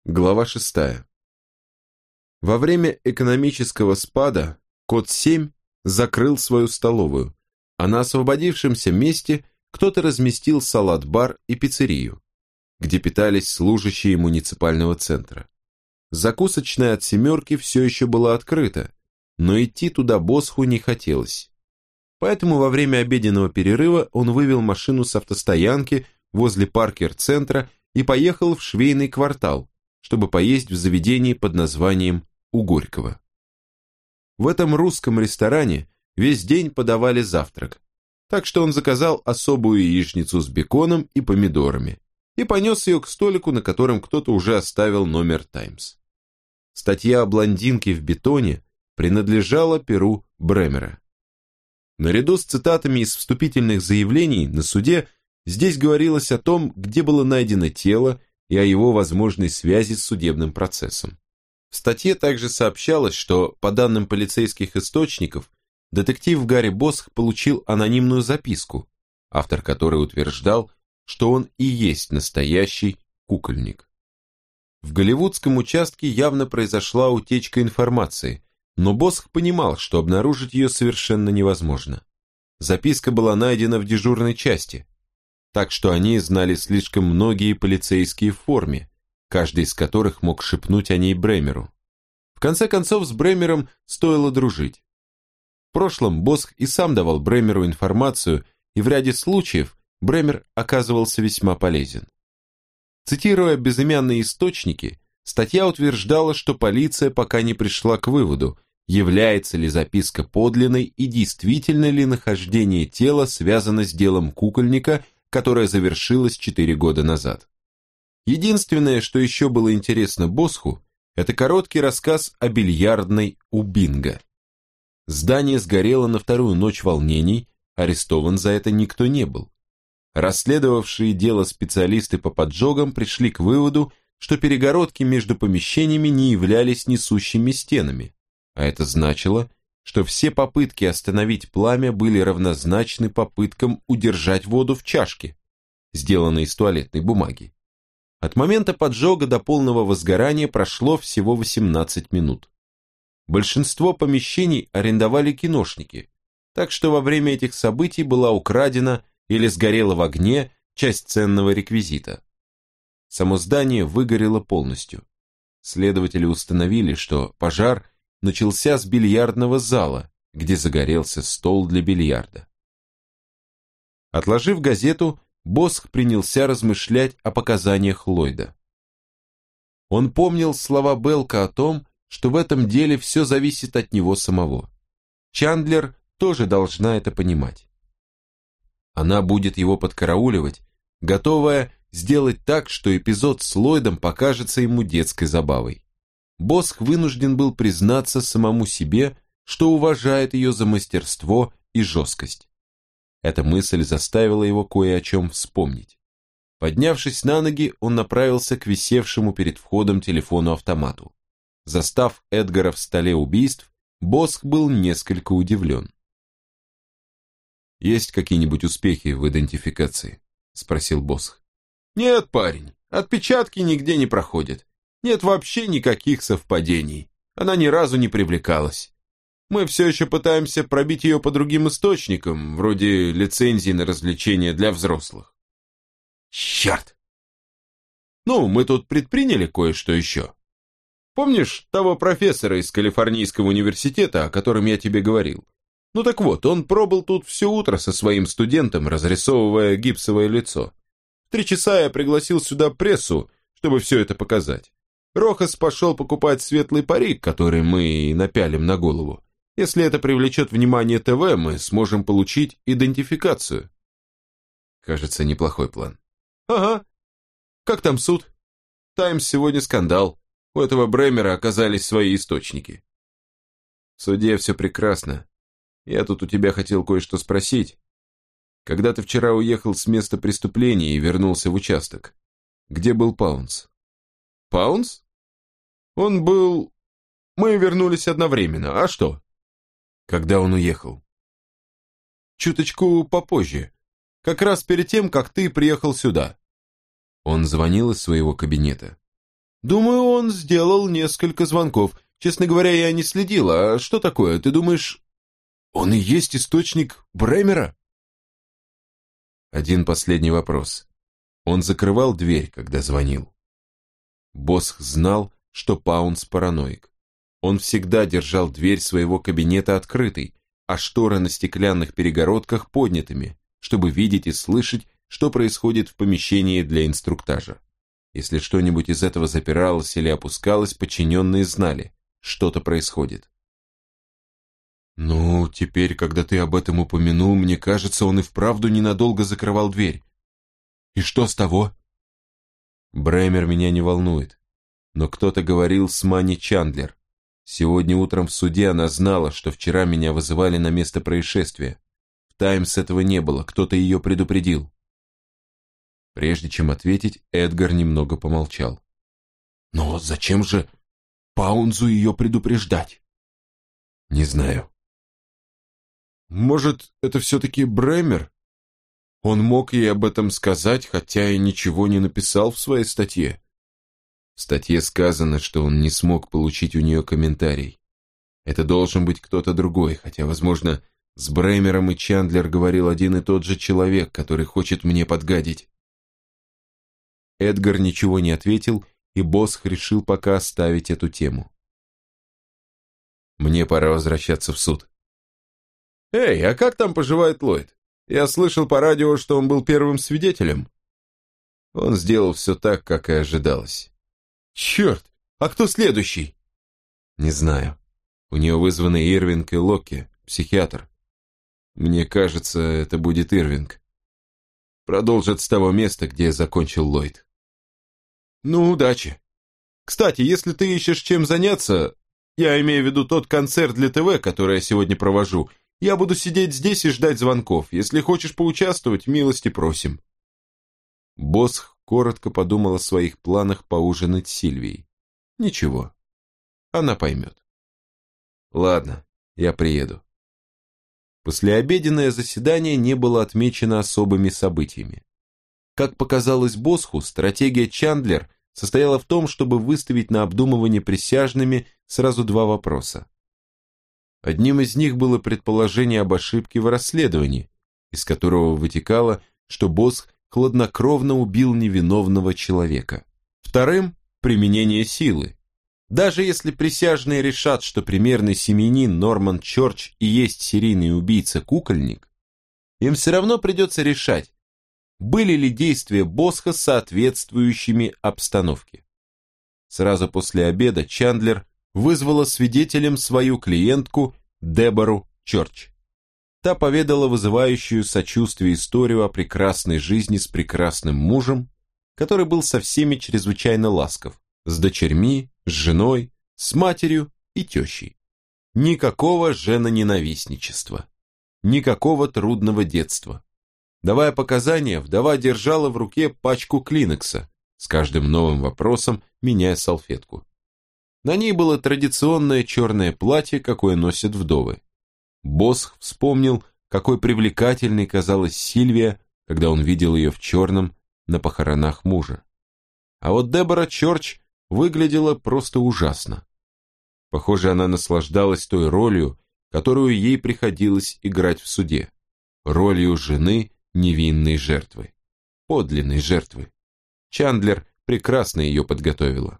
Глава 6. Во время экономического спада код 7 закрыл свою столовую, а на освободившемся месте кто-то разместил салат-бар и пиццерию, где питались служащие муниципального центра. Закусочная от «семерки» все еще была открыта, но идти туда Босху не хотелось. Поэтому во время обеденного перерыва он вывел машину с автостоянки возле Паркер-центра и поехал в швейный квартал, чтобы поесть в заведении под названием «У Горького». В этом русском ресторане весь день подавали завтрак, так что он заказал особую яичницу с беконом и помидорами и понес ее к столику, на котором кто-то уже оставил номер «Таймс». Статья о блондинке в бетоне принадлежала перу Бремера. Наряду с цитатами из вступительных заявлений на суде здесь говорилось о том, где было найдено тело, и о его возможной связи с судебным процессом. В статье также сообщалось, что, по данным полицейских источников, детектив Гарри Босх получил анонимную записку, автор которой утверждал, что он и есть настоящий кукольник. В голливудском участке явно произошла утечка информации, но Босх понимал, что обнаружить ее совершенно невозможно. Записка была найдена в дежурной части, так что о ней знали слишком многие полицейские в форме, каждый из которых мог шепнуть о ней Бремеру. В конце концов, с Бремером стоило дружить. В прошлом Босх и сам давал Бремеру информацию, и в ряде случаев Бремер оказывался весьма полезен. Цитируя безымянные источники, статья утверждала, что полиция пока не пришла к выводу, является ли записка подлинной и действительно ли нахождение тела связано с делом кукольника, которое завершилось 4 года назад. Единственное, что еще было интересно Босху, это короткий рассказ о бильярдной у Бинго. Здание сгорело на вторую ночь волнений, арестован за это никто не был. Расследовавшие дело специалисты по поджогам пришли к выводу, что перегородки между помещениями не являлись несущими стенами, а это значило, что все попытки остановить пламя были равнозначны попыткам удержать воду в чашке, сделанной из туалетной бумаги. От момента поджога до полного возгорания прошло всего 18 минут. Большинство помещений арендовали киношники, так что во время этих событий была украдена или сгорела в огне часть ценного реквизита. Само здание выгорело полностью. Следователи установили, что пожар начался с бильярдного зала, где загорелся стол для бильярда. Отложив газету, Босх принялся размышлять о показаниях Ллойда. Он помнил слова Белка о том, что в этом деле все зависит от него самого. Чандлер тоже должна это понимать. Она будет его подкарауливать, готовая сделать так, что эпизод с Ллойдом покажется ему детской забавой. Босх вынужден был признаться самому себе, что уважает ее за мастерство и жесткость. Эта мысль заставила его кое о чем вспомнить. Поднявшись на ноги, он направился к висевшему перед входом телефону-автомату. Застав Эдгара в столе убийств, Босх был несколько удивлен. «Есть какие-нибудь успехи в идентификации?» – спросил Босх. «Нет, парень, отпечатки нигде не проходят. Нет вообще никаких совпадений. Она ни разу не привлекалась. Мы все еще пытаемся пробить ее по другим источникам, вроде лицензии на развлечения для взрослых». «Черт!» «Ну, мы тут предприняли кое-что еще. Помнишь того профессора из Калифорнийского университета, о котором я тебе говорил? Ну так вот, он пробыл тут все утро со своим студентом, разрисовывая гипсовое лицо. В 3 часа я пригласил сюда прессу, чтобы все это показать. Рохас пошел покупать светлый парик, который мы напялим на голову. Если это привлечет внимание ТВ, мы сможем получить идентификацию». «Кажется, неплохой план». «Ага. Как там суд? Таймс сегодня скандал. У этого Бремера оказались свои источники». «В суде все прекрасно. Я тут у тебя хотел кое-что спросить. Когда ты вчера уехал с места преступления и вернулся в участок, где был Паунс?» «Паунс? Он был... Мы вернулись одновременно. А что?» «Когда он уехал?» «Чуточку попозже. Как раз перед тем, как ты приехал сюда». «Он звонил из своего кабинета?» Думаю, он сделал несколько звонков. Честно говоря, я не следил. А что такое? Ты думаешь, он и есть источник Бремера? Один последний вопрос. Он закрывал дверь, когда звонил. Босх знал, что Паунс параноик. Он всегда держал дверь своего кабинета открытой, а шторы на стеклянных перегородках поднятыми, чтобы видеть и слышать, что происходит в помещении для инструктажа. Если что-нибудь из этого запиралось или опускалось, подчиненные знали, что-то происходит. «Ну, теперь, когда ты об этом упомянул, мне кажется, он и вправду ненадолго закрывал дверь. И что с того?» «Бремер меня не волнует, но кто-то говорил с Манни Чандлер. Сегодня утром в суде она знала, что вчера меня вызывали на место происшествия. В «Таймс» этого не было, кто-то ее предупредил». Прежде чем ответить, Эдгар немного помолчал. «Но зачем же Паунзу ее предупреждать?» «Не знаю». «Может, это все-таки Бремер? Он мог ей об этом сказать, хотя и ничего не написал в своей статье». В статье сказано, что он не смог получить у нее комментарий. Это должен быть кто-то другой, хотя, возможно, с Бремером и Чандлер говорил один и тот же человек, который хочет мне подгадить. Эдгар ничего не ответил, и Босх решил пока оставить эту тему. «Мне пора возвращаться в суд». «Эй, а как там поживает Ллойд? Я слышал по радио, что он был первым свидетелем». Он сделал все так, как и ожидалось. «Черт, а кто следующий?» «Не знаю. У нее вызваны Ирвинг и Локки, психиатр. Мне кажется, это будет Ирвинг. Продолжит с того места, где закончил Ллойд». «Ну, удачи. Кстати, если ты ищешь чем заняться, я имею в виду тот концерт для ТВ, который я сегодня провожу, я буду сидеть здесь и ждать звонков. Если хочешь поучаствовать, милости просим». Босх коротко подумал о своих планах поужинать с Сильвией. Ничего, она поймет. Ладно, я приеду. Послеобеденное заседание не было отмечено особыми событиями. Как показалось Босху, стратегия Чандлер состояла в том, чтобы выставить на обдумывание присяжными сразу два вопроса. Одним из них было предположение об ошибке в расследовании, из которого вытекало, что Босх хладнокровно убил невиновного человека. Вторым – применение силы. Даже если присяжные решат, что примерный семьянин Норман Чорч и есть серийный убийца-кукольник, им все равно придется решать, были ли действия Босха соответствующими обстановке. Сразу после обеда Чандлер вызвала свидетелем свою клиентку Дебору Чорч. Та поведала вызывающую сочувствие историю о прекрасной жизни с прекрасным мужем, который был со всеми чрезвычайно ласков, с дочерьми, с женой, с матерью и тещей. Никакого женоненавистничества, никакого трудного детства. Давая показания, вдова держала в руке пачку клинекса, с каждым новым вопросом меняя салфетку. На ней было традиционное черное платье, какое носят вдовы. Босх вспомнил, какой привлекательной казалась Сильвия, когда он видел ее в черном на похоронах мужа. А вот Дебора Чорч выглядела просто ужасно. Похоже, она наслаждалась той ролью, которую ей приходилось играть в суде. Ролью жены невинной жертвы. Подлинной жертвы. Чандлер прекрасно ее подготовила.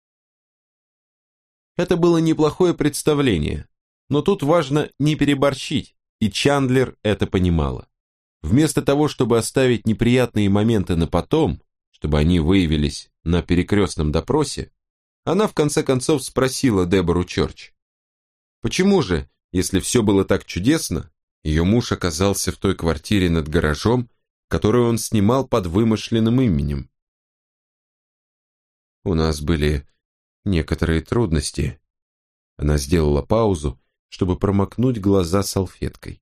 Это было неплохое представление, но тут важно не переборщить, и Чандлер это понимала. Вместо того, чтобы оставить неприятные моменты на потом, чтобы они выявились на перекрестном допросе, она в конце концов спросила Дебору Чорч. Почему же, если все было так чудесно, ее муж оказался в той квартире над гаражом, которую он снимал под вымышленным именем? У нас были некоторые трудности. Она сделала паузу, чтобы промокнуть глаза салфеткой.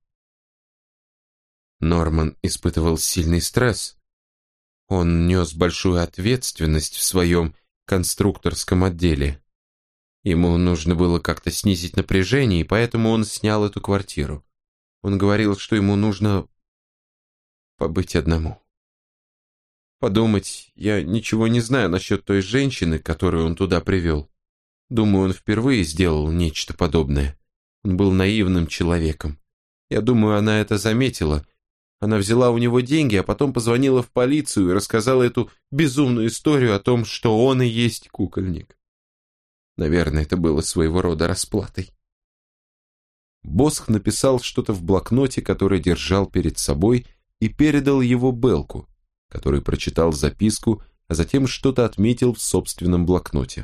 Норман испытывал сильный стресс. Он нес большую ответственность в своем конструкторском отделе. Ему нужно было как-то снизить напряжение, и поэтому он снял эту квартиру. Он говорил, что ему нужно побыть одному. подумать, я ничего не знаю насчет той женщины, которую он туда привел. Думаю, он впервые сделал нечто подобное. Он был наивным человеком. Я думаю, она это заметила. Она взяла у него деньги, а потом позвонила в полицию и рассказала эту безумную историю о том, что он и есть кукольник. Наверное, это было своего рода расплатой. Босх написал что-то в блокноте, который держал перед собой, и передал его Белку, который прочитал записку, а затем что-то отметил в собственном блокноте.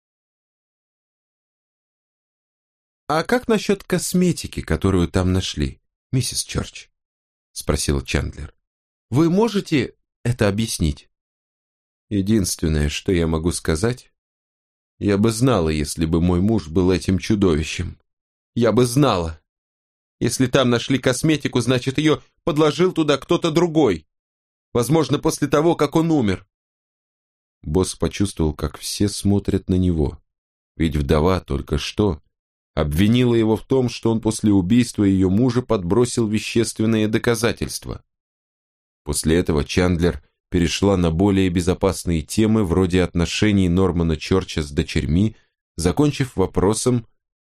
«А как насчет косметики, которую там нашли, миссис Чёрч?» — спросил Чандлер. «Вы можете это объяснить?» «Единственное, что я могу сказать, я бы знала, если бы мой муж был этим чудовищем. Я бы знала. Если там нашли косметику, значит, ее подложил туда кто-то другой. Возможно, после того, как он умер». Босс почувствовал, как все смотрят на него. Ведь вдова только что обвинила его в том, что он после убийства ее мужа подбросил вещественные доказательства. После этого Чандлер перешла на более безопасные темы, вроде отношений Нормана Чёрча с дочерьми, закончив вопросом: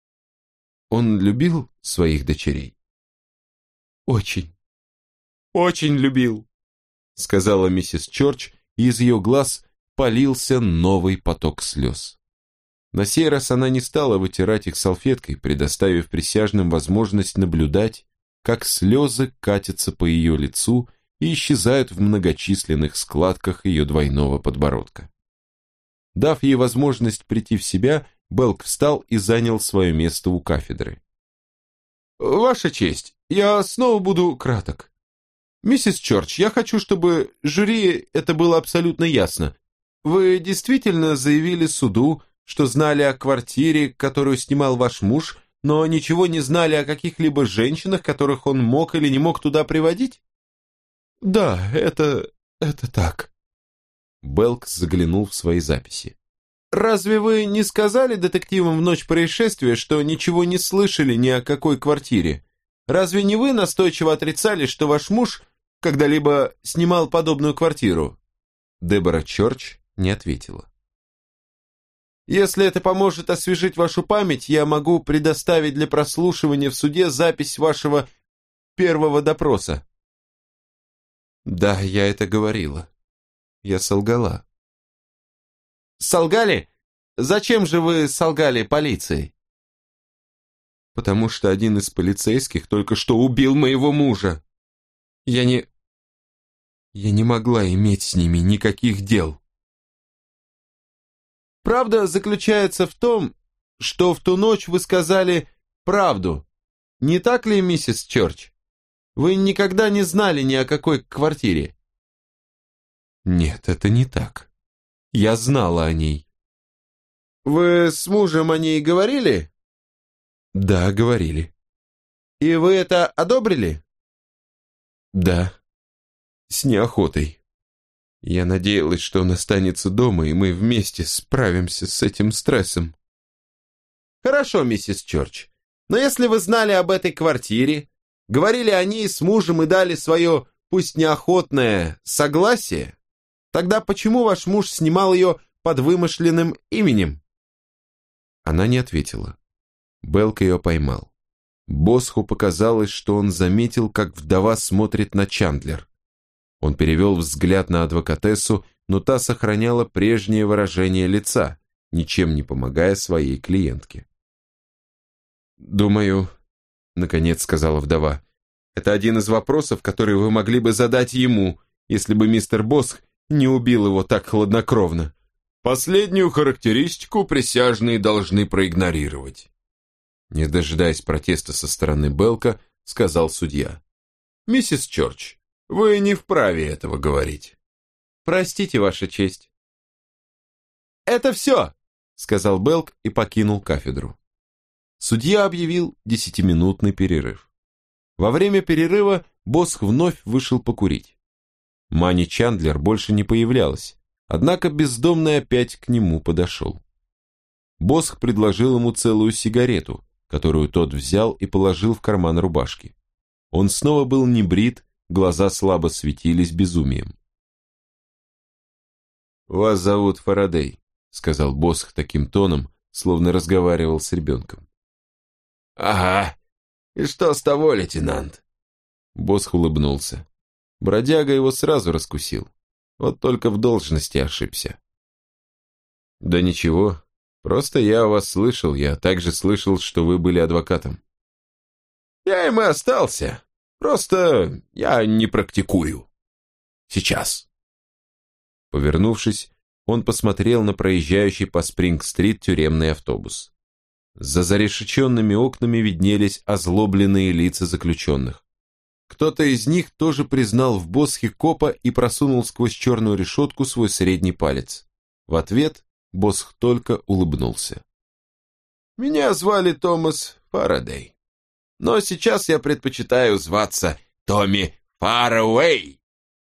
«Он любил своих дочерей?» «Очень, очень любил», — сказала миссис Чёрч, и из ее глаз полился новый поток слез. На сей раз она не стала вытирать их салфеткой, предоставив присяжным возможность наблюдать, как слезы катятся по ее лицу и исчезают в многочисленных складках ее двойного подбородка. Дав ей возможность прийти в себя, Белк встал и занял свое место у кафедры. «Ваша честь, я снова буду краток. Миссис Чёрч, я хочу, чтобы жюри это было абсолютно ясно. Вы действительно заявили суду, что знали о квартире, которую снимал ваш муж, но ничего не знали о каких-либо женщинах, которых он мог или не мог туда приводить?» «Да, это так». Белк заглянул в свои записи. «Разве вы не сказали детективам в ночь происшествия, что ничего не слышали ни о какой квартире? Разве не вы настойчиво отрицали, что ваш муж когда-либо снимал подобную квартиру?» Дебора Чёрч не ответила. «Если это поможет освежить вашу память, я могу предоставить для прослушивания в суде запись вашего первого допроса». «Да, я это говорила. Я солгала». «Солгали? Зачем же вы солгали полиции?» «Потому что один из полицейских только что убил моего мужа. Я не могла иметь с ними никаких дел». «Правда заключается в том, что в ту ночь вы сказали правду. Не так ли, миссис Чёрч? Вы никогда не знали ни о какой квартире?» «Нет, это не так. Я знала о ней». «Вы с мужем о ней говорили?» «Да, говорили». «И вы это одобрили?» «Да, с неохотой. Я надеялась, что он останется дома, и мы вместе справимся с этим стрессом». «Хорошо, миссис Чёрч, но если вы знали об этой квартире, говорили о ней с мужем и дали свое, пусть неохотное, согласие, тогда почему ваш муж снимал ее под вымышленным именем?» Она не ответила. Белк ее поймал. Босху показалось, что он заметил, как вдова смотрит на Чандлер. Он перевел взгляд на адвокатессу, но та сохраняла прежнее выражение лица, ничем не помогая своей клиентке. «Думаю, — наконец сказала вдова, — это один из вопросов, которые вы могли бы задать ему, если бы мистер Босх не убил его так хладнокровно. Последнюю характеристику присяжные должны проигнорировать». Не дожидаясь протеста со стороны Белка, сказал судья. «Миссис Чёрч, вы не вправе этого говорить». «Простите, Ваша честь». «Это все», — сказал Белк и покинул кафедру. Судья объявил 10-минутный перерыв. Во время перерыва Босх вновь вышел покурить. Мани Чандлер больше не появлялась, однако бездомный опять к нему подошел. Босх предложил ему целую сигарету, которую тот взял и положил в карман рубашки. Он снова был небрит, глаза слабо светились безумием. «Вас зовут Фарадей», — сказал Босх таким тоном, словно разговаривал с ребенком. «Ага. И что с того, лейтенант?» Босх улыбнулся. Бродяга его сразу раскусил. Вот только в должности ошибся. «Да ничего, просто я о вас слышал, я также слышал, что вы были адвокатом». «Я им и остался, просто я не практикую. Сейчас». Повернувшись, он посмотрел на проезжающий по Спринг-стрит тюремный автобус. За зарешеченными окнами виднелись озлобленные лица заключенных. Кто-то из них тоже признал в Босхе копа и просунул сквозь черную решетку свой средний палец. В ответ Босх только улыбнулся. «Меня звали Томас Фарадей, но сейчас я предпочитаю зваться Томми Фарауэй».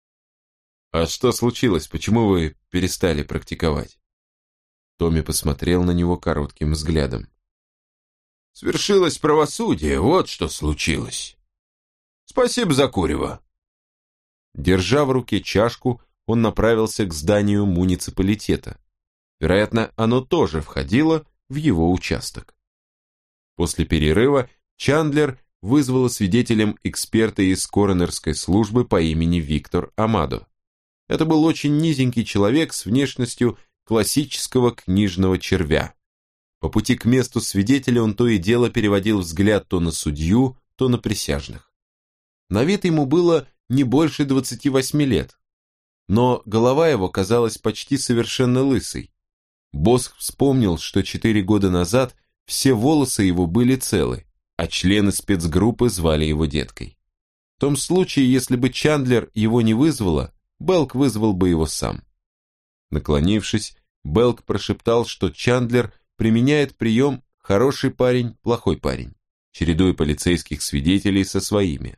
«А что случилось? Почему вы перестали практиковать?» Томми посмотрел на него коротким взглядом. «Свершилось правосудие, вот что случилось. Спасибо за курево». Держа в руке чашку, он направился к зданию муниципалитета. Вероятно, оно тоже входило в его участок. После перерыва Чандлер вызвала свидетелем эксперта из коронерской службы по имени Виктор Амадо. Это был очень низенький человек с внешностью классического книжного червя. По пути к месту свидетеля он то и дело переводил взгляд то на судью, то на присяжных. На вид ему было не больше 28 лет, но голова его казалась почти совершенно лысой. Босх вспомнил, что 4 года назад все волосы его были целы, а члены спецгруппы звали его деткой. В том случае, если бы Чандлер его не вызвала, Белк вызвал бы его сам. Наклонившись, Белк прошептал, что Чандлер применяет прием «хороший парень, плохой парень», чередуя полицейских свидетелей со своими.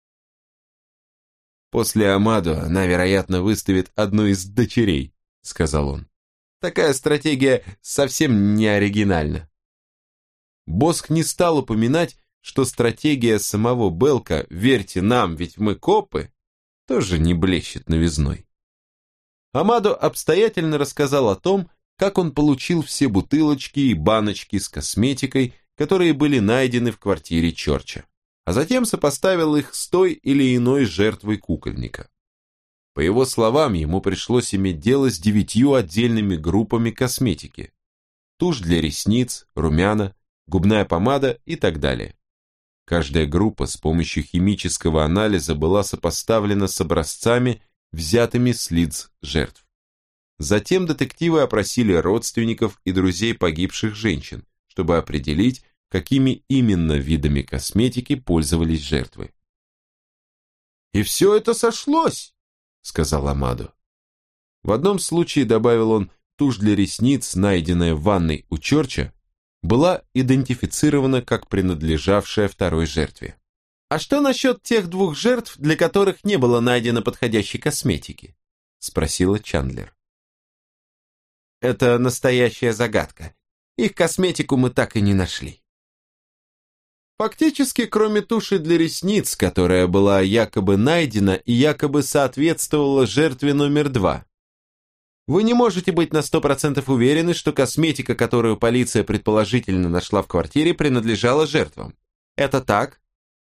«После Амадо она, вероятно, выставит одну из дочерей», — сказал он. «Такая стратегия совсем не оригинальна». Босх не стал упоминать, что стратегия самого Белка «верьте нам, ведь мы копы» тоже не блещет новизной. Амадо обстоятельно рассказал о том, как он получил все бутылочки и баночки с косметикой, которые были найдены в квартире Чорча, а затем сопоставил их с той или иной жертвой кукольника. По его словам, ему пришлось иметь дело с 9 отдельными группами косметики: тушь для ресниц, румяна, губная помада и так далее. Каждая группа с помощью химического анализа была сопоставлена с образцами, взятыми с лиц жертв. Затем детективы опросили родственников и друзей погибших женщин, чтобы определить, какими именно видами косметики пользовались жертвы. «И все это сошлось», — сказал Амадо. В одном случае, добавил он, тушь для ресниц, найденная в ванной у Чорча, была идентифицирована как принадлежавшая второй жертве. «А что насчет тех 2 жертв, для которых не было найдено подходящей косметики?» — спросила Чандлер. «Это настоящая загадка. Их косметику мы так и не нашли». Фактически, кроме туши для ресниц, которая была якобы найдена и якобы соответствовала жертве номер 2, вы не можете быть на 100% уверены, что косметика, которую полиция предположительно нашла в квартире, принадлежала жертвам. Это так?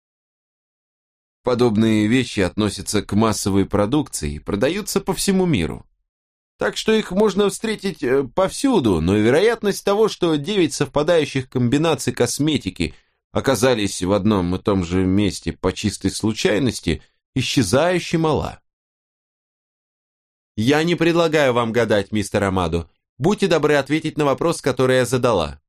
Подобные вещи относятся к массовой продукции и продаются по всему миру. Так что их можно встретить повсюду, но вероятность того, что 9 совпадающих комбинаций косметики оказались в одном и том же месте по чистой случайности, исчезающе мала. «Я не предлагаю вам гадать, мистер Амадо. Будьте добры ответить на вопрос, который я задала».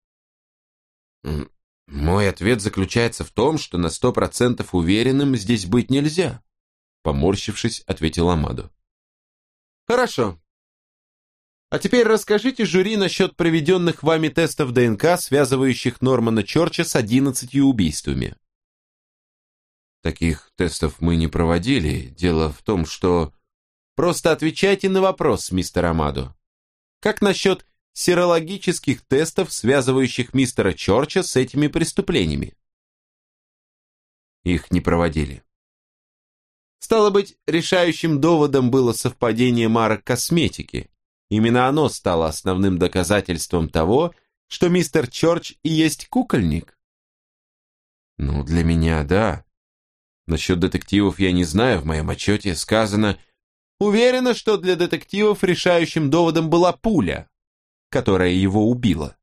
«Мой ответ заключается в том, что на 100% уверенным здесь быть нельзя», поморщившись, ответил Амадо. «Хорошо. А теперь расскажите жюри насчет проведенных вами тестов ДНК, связывающих Нормана Чорча с 11 убийствами». «Таких тестов мы не проводили. Дело в том, что...» «Просто отвечайте на вопрос, мистер Амадо. Как насчет серологических тестов, связывающих мистера Чорча с этими преступлениями?» «Их не проводили». «Стало быть, решающим доводом было совпадение марок косметики. Именно оно стало основным доказательством того, что мистер Чорч и есть кукольник. Ну, для меня, да. Насчет детективов я не знаю, в моем отчете сказано: уверена, что для детективов решающим доводом была пуля, которая его убила.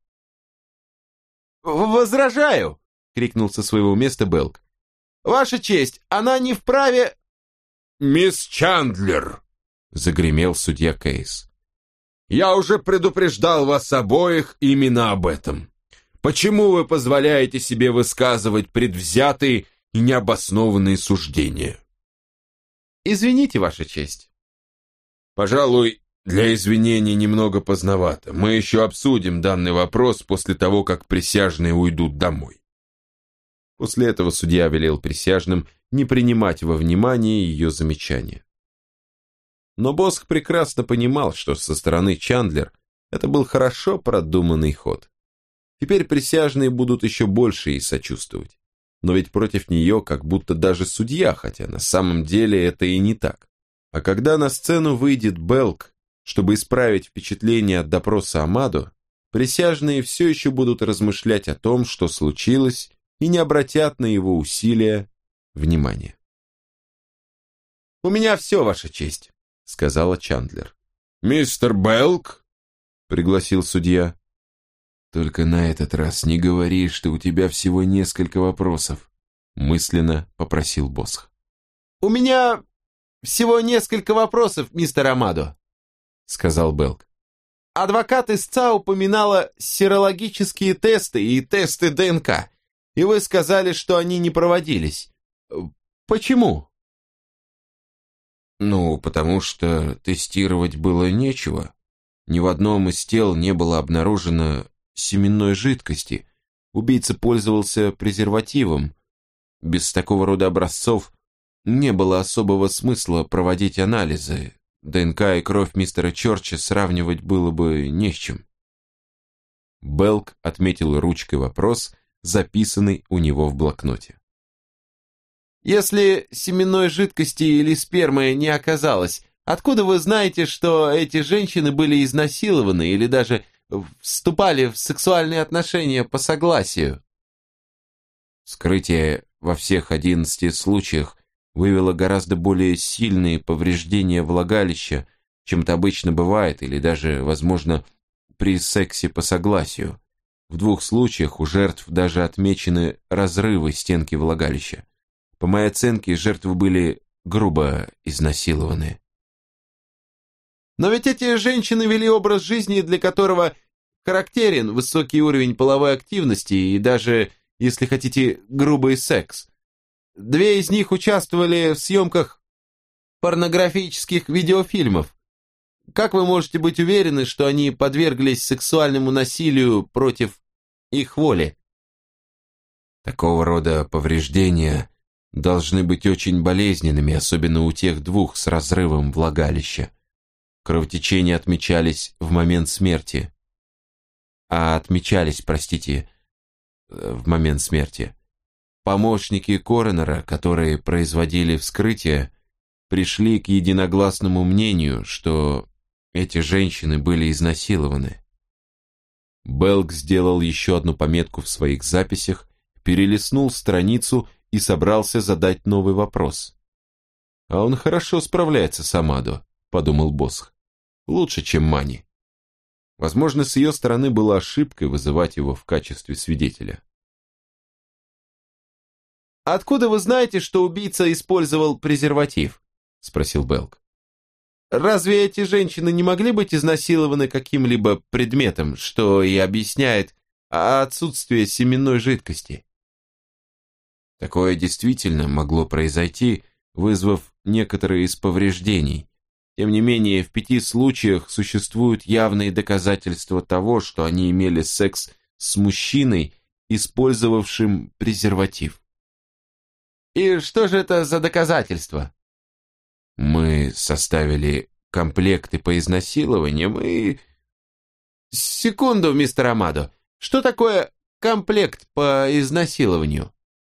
«Возражаю!» — крикнул со своего места Белк. «Ваша честь, она не вправе...» «Мисс Чандлер!» — загремел судья Кейс. «Я уже предупреждал вас обоих именно об этом. Почему вы позволяете себе высказывать предвзятые и необоснованные суждения?» «Извините, Ваша честь». «Пожалуй, для извинений немного поздновато. Мы еще обсудим данный вопрос после того, как присяжные уйдут домой». После этого судья велел присяжным не принимать во внимание ее замечания. Но Босх прекрасно понимал, что со стороны Чандлер это был хорошо продуманный ход. Теперь присяжные будут еще больше ей сочувствовать. Но ведь против нее как будто даже судья, хотя на самом деле это и не так. А когда на сцену выйдет Белк, чтобы исправить впечатление от допроса Амадо, присяжные все еще будут размышлять о том, что случилось, и не обратят на его усилия внимания. «У меня все, Ваша честь», — сказала Чандлер. «Мистер Белк?» — пригласил судья. «Только на этот раз не говори, что у тебя всего несколько вопросов», — мысленно попросил Босх. «У меня всего несколько вопросов, мистер Амадо», — сказал Белк. «Адвокат истца упоминала серологические тесты и тесты ДНК, и вы сказали, что они не проводились. Почему?» «Ну, потому что тестировать было нечего. Ни в одном из тел не было обнаружено семенной жидкости. Убийца пользовался презервативом. Без такого рода образцов не было особого смысла проводить анализы. ДНК и кровь мистера Чорча сравнивать было бы не с чем». Белк отметил ручкой вопрос, записанный у него в блокноте. «Если семенной жидкости или спермы не оказалось, откуда вы знаете, что эти женщины были изнасилованы или даже вступали в сексуальные отношения по согласию?» Вскрытие во всех 11 случаях выявило гораздо более сильные повреждения влагалища, чем это обычно бывает, или даже, возможно, при сексе по согласию. В 2 случаях у жертв даже отмечены разрывы стенки влагалища. По моей оценке, жертвы были грубо изнасилованы. «Но ведь эти женщины вели образ жизни, для которого характерен высокий уровень половой активности и даже, если хотите, грубый секс. 2 из них участвовали в съемках порнографических видеофильмов. Как вы можете быть уверены, что они подверглись сексуальному насилию против их воли?» Такого рода повреждения должны быть очень болезненными, особенно у тех 2 с разрывом влагалища. Кровотечения отмечались в момент смерти. В момент смерти. Помощники коронера, которые производили вскрытие, пришли к единогласному мнению, что эти женщины были изнасилованы. Белк сделал еще одну пометку в своих записях, перелистнул страницу и собрался задать новый вопрос. «А он хорошо справляется с Амадо», — подумал Босх. «Лучше, чем Мани». Возможно, с ее стороны было ошибкой вызывать его в качестве свидетеля. «Откуда вы знаете, что убийца использовал презерватив?» — спросил Белк. «Разве эти женщины не могли быть изнасилованы каким-либо предметом, что и объясняет отсутствие семенной жидкости?» Такое действительно могло произойти, вызвав некоторые из повреждений. Тем не менее, в 5 случаях существуют явные доказательства того, что они имели секс с мужчиной, использовавшим презерватив. «И что же это за доказательства?» «Мы составили комплекты по изнасилованиям и...» «Секунду, мистер Амадо. Что такое комплект по изнасилованию?»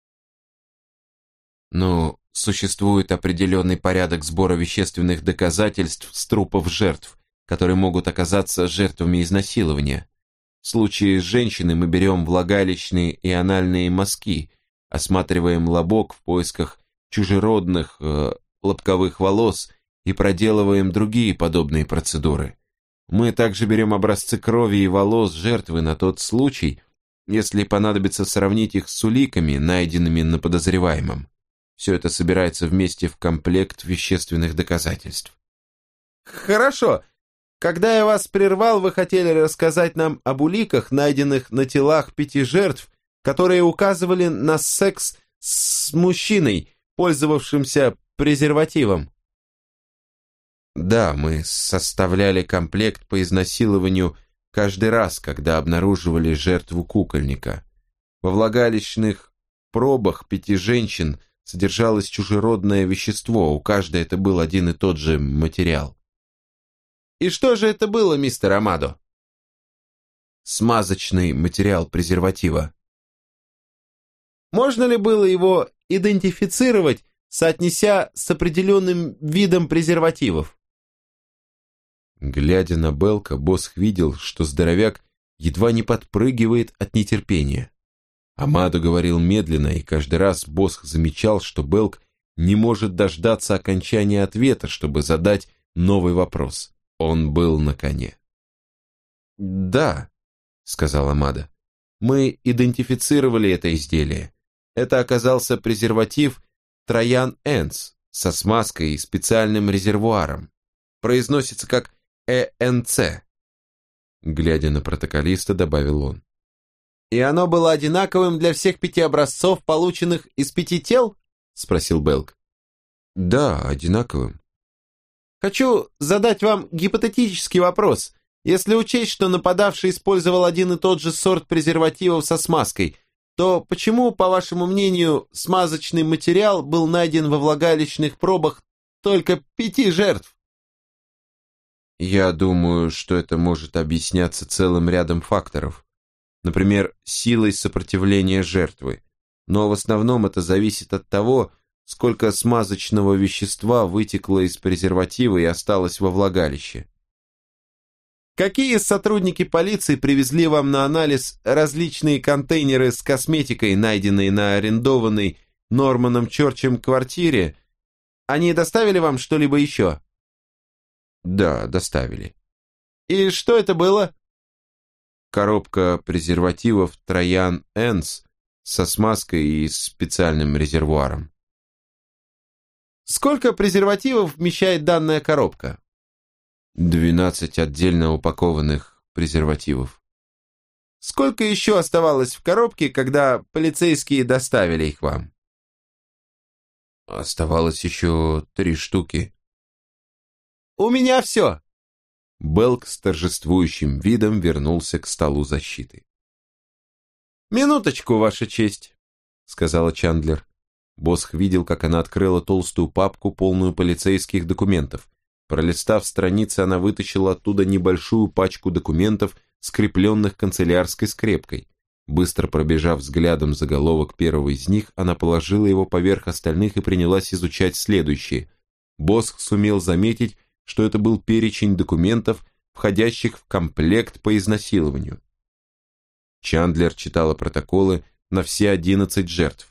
«Ну, существует определенный порядок сбора вещественных доказательств с трупов жертв, которые могут оказаться жертвами изнасилования. В случае с женщиной мы берем влагалищные и анальные мазки, осматриваем лобок в поисках чужеродных лобковых волос и проделываем другие подобные процедуры. Мы также берем образцы крови и волос жертвы на тот случай, если понадобится сравнить их с уликами, найденными на подозреваемом. Все это собирается вместе в комплект вещественных доказательств. Хорошо. Когда я вас прервал, вы хотели рассказать нам об уликах, найденных на телах 5 жертв, которые указывали на секс с мужчиной, пользовавшимся презервативом. Да, мы составляли комплект по изнасилованию каждый раз, когда обнаруживали жертву кукольника. Во влагалищных пробах 5 женщин содержалось чужеродное вещество, у каждой это был один и тот же материал. И что же это было, мистер Амадо? Смазочный материал презерватива. Можно ли было его идентифицировать, соотнеся с определенным видом презервативов? Глядя на Белка, Босх видел, что здоровяк едва не подпрыгивает от нетерпения. Амадо говорил медленно, и каждый раз Босх замечал, что Белк не может дождаться окончания ответа, чтобы задать новый вопрос. Он был на коне. «Да», — сказал Амадо, — «мы идентифицировали это изделие. Это оказался презерватив Троян Энс со смазкой и специальным резервуаром. Произносится как ЭНЦ». Глядя на протоколиста, добавил он. «И оно было одинаковым для всех 5 образцов, полученных из 5 тел?» — спросил Белк. «Да, одинаковым». «Хочу задать вам гипотетический вопрос. Если учесть, что нападавший использовал один и тот же сорт презервативов со смазкой, то почему, по вашему мнению, смазочный материал был найден во влагалищных пробах только 5 жертв?» Я думаю, что это может объясняться целым рядом факторов. Например, силой сопротивления жертвы. Но в основном это зависит от того, сколько смазочного вещества вытекло из презерватива и осталось во влагалище. Какие сотрудники полиции привезли вам на анализ различные контейнеры с косметикой, найденные на арендованной Норманом Чорчем квартире? Они доставили вам что-либо еще? Да, доставили. И что это было? Коробка презервативов Троян Энс со смазкой и специальным резервуаром. Сколько презервативов вмещает данная коробка? 12 отдельно упакованных презервативов. Сколько еще оставалось в коробке, когда полицейские доставили их вам? Оставалось еще 3 штуки. У меня все. Белк с торжествующим видом вернулся к столу защиты. «Минуточку, Ваша честь», — сказала Чандлер. Босх видел, как она открыла толстую папку, полную полицейских документов. Пролистав страницы, она вытащила оттуда небольшую пачку документов, скрепленных канцелярской скрепкой. Быстро пробежав взглядом заголовок первого из них, она положила его поверх остальных и принялась изучать следующие. Босх сумел заметить, что это был перечень документов, входящих в комплект по изнасилованию. Чандлер читала протоколы на все 11 жертв.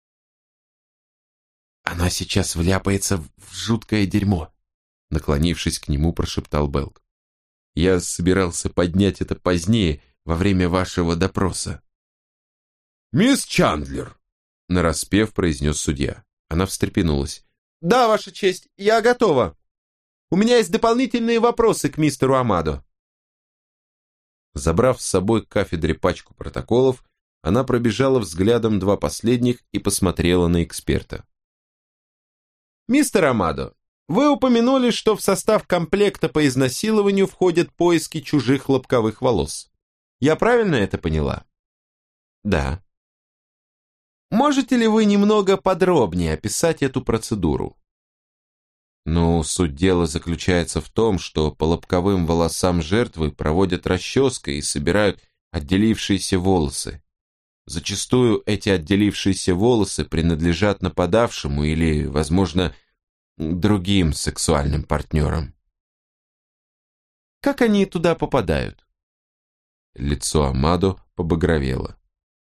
«Она сейчас вляпается в жуткое дерьмо», — наклонившись к нему, прошептал Белк. «Я собирался поднять это позднее, во время вашего допроса». «Мисс Чандлер!» — нараспев произнес судья. Она встрепенулась. «Да, Ваша честь, я готова. У меня есть дополнительные вопросы к мистеру Амадо». Забрав с собой к кафедре пачку протоколов, она пробежала взглядом 2 последних и посмотрела на эксперта. «Мистер Амадо, вы упомянули, что в состав комплекта по изнасилованию входят поиски чужих лобковых волос. Я правильно это поняла?» «Да». «Можете ли вы немного подробнее описать эту процедуру?» Ну, суть дела заключается в том, что по лобковым волосам жертвы проводят расческой и собирают отделившиеся волосы. Зачастую эти отделившиеся волосы принадлежат нападавшему или, возможно, другим сексуальным партнерам. Как они туда попадают?» Лицо Амадо побагровело.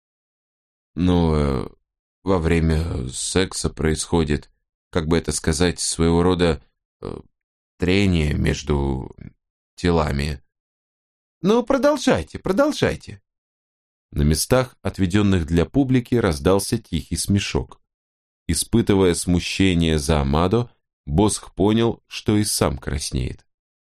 «Ну, во время секса происходит, как бы это сказать, своего рода трение между телами». «Ну, продолжайте, продолжайте». На местах, отведенных для публики, раздался тихий смешок. Испытывая смущение за Амадо, Босх понял, что и сам краснеет.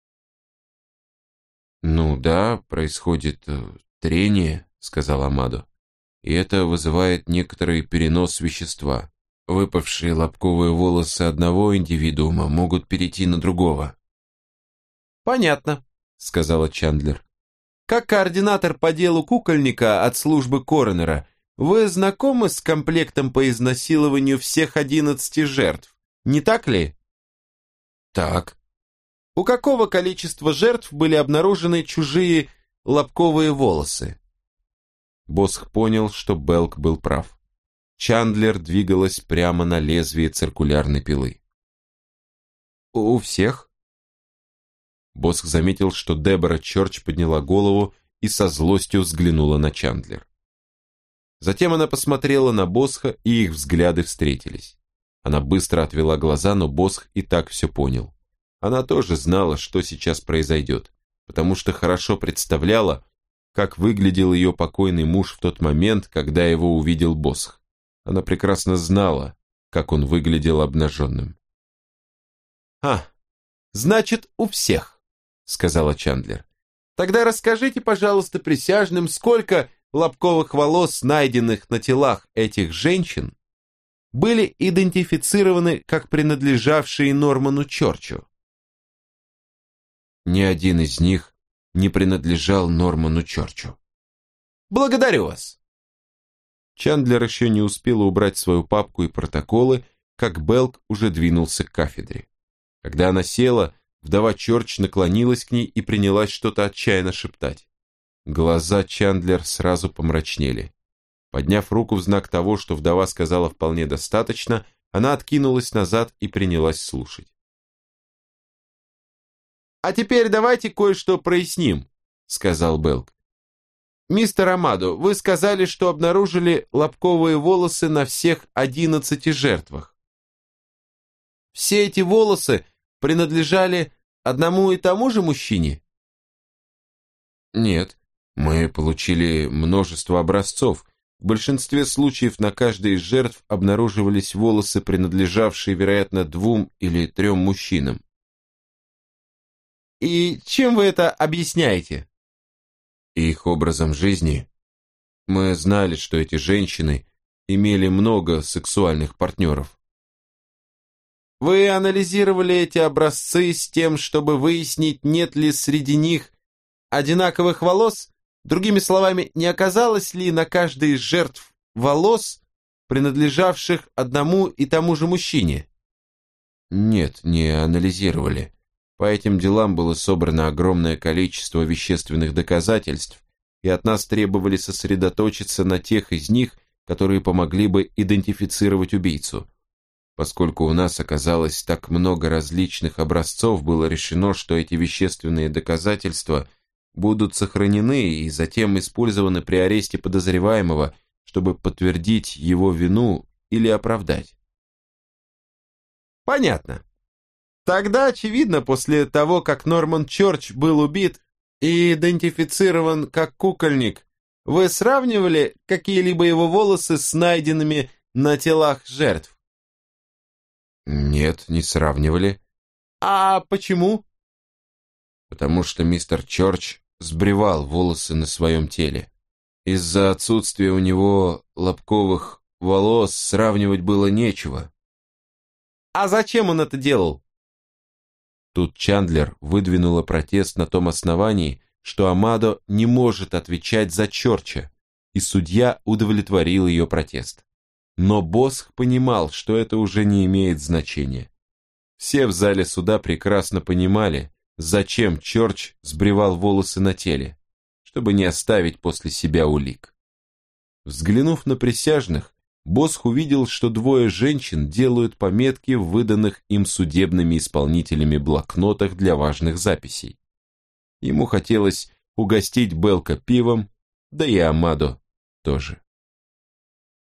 «Ну да, происходит трение», — сказал Амадо, «и это вызывает некоторый перенос вещества. Выпавшие лобковые волосы одного индивидуума могут перейти на другого». «Понятно», — сказала Чандлер. «Как координатор по делу кукольника от службы коронера, вы знакомы с комплектом по изнасилованию всех 11 жертв, не так ли?» «Так». «У какого количества жертв были обнаружены чужие лобковые волосы?» Босх понял, что Белк был прав. Чандлер двигалась прямо на лезвие циркулярной пилы. «У всех?» Босх заметил, что Дебора Чорч подняла голову и со злостью взглянула на Чандлер. Затем она посмотрела на Босха, и их взгляды встретились. Она быстро отвела глаза, но Босх и так все понял. Она тоже знала, что сейчас произойдет, потому что хорошо представляла, как выглядел ее покойный муж в тот момент, когда его увидел Босх. Она прекрасно знала, как он выглядел обнаженным. Значит, у всех», — сказала Чандлер. «Тогда расскажите, пожалуйста, присяжным, сколько лобковых волос, найденных на телах этих женщин, были идентифицированы как принадлежавшие Норману Чорчу?» Ни один из них не принадлежал Норману Чорчу. «Благодарю вас». Чандлер еще не успела убрать свою папку и протоколы, как Белк уже двинулся к кафедре. Когда она села, вдова Чорч наклонилась к ней и принялась что-то отчаянно шептать. Глаза Чандлер сразу помрачнели. Подняв руку в знак того, что вдова сказала вполне достаточно, она откинулась назад и принялась слушать. «А теперь давайте кое-что проясним», — сказал Белк. «Мистер Амадо, вы сказали, что обнаружили лобковые волосы на всех 11 жертвах. Все эти волосы принадлежали одному и тому же мужчине?» «Нет, мы получили множество образцов. В большинстве случаев на каждой из жертв обнаруживались волосы, принадлежавшие, вероятно, 2 или 3 мужчинам». «И чем вы это объясняете?» «Их образом жизни. Мы знали, что эти женщины имели много сексуальных партнеров». «Вы анализировали эти образцы с тем, чтобы выяснить, нет ли среди них одинаковых волос? Другими словами, не оказалось ли на каждой из жертв волос, принадлежавших одному и тому же мужчине?» «Нет, не анализировали. По этим делам было собрано огромное количество вещественных доказательств, и от нас требовали сосредоточиться на тех из них, которые помогли бы идентифицировать убийцу. Поскольку у нас оказалось так много различных образцов, было решено, что эти вещественные доказательства будут сохранены и затем использованы при аресте подозреваемого, чтобы подтвердить его вину или оправдать». «Понятно. Тогда, очевидно, после того, как Норман Чорч был убит и идентифицирован как кукольник, вы сравнивали какие-либо его волосы с найденными на телах жертв?» «Нет, не сравнивали». «А почему?» «Потому что мистер Чорч сбривал волосы на своем теле. Из-за отсутствия у него лобковых волос сравнивать было нечего». «А зачем он это делал?» Тут Чандлер выдвинула протест на том основании, что Амадо не может отвечать за Чорча, и судья удовлетворил ее протест. Но Босх понимал, что это уже не имеет значения. Все в зале суда прекрасно понимали, зачем Чорч сбривал волосы на теле, чтобы не оставить после себя улик. Взглянув на присяжных, Босх увидел, что 2 женщин делают пометки в выданных им судебными исполнителями блокнотах для важных записей. Ему хотелось угостить Белка пивом, да и Амадо тоже.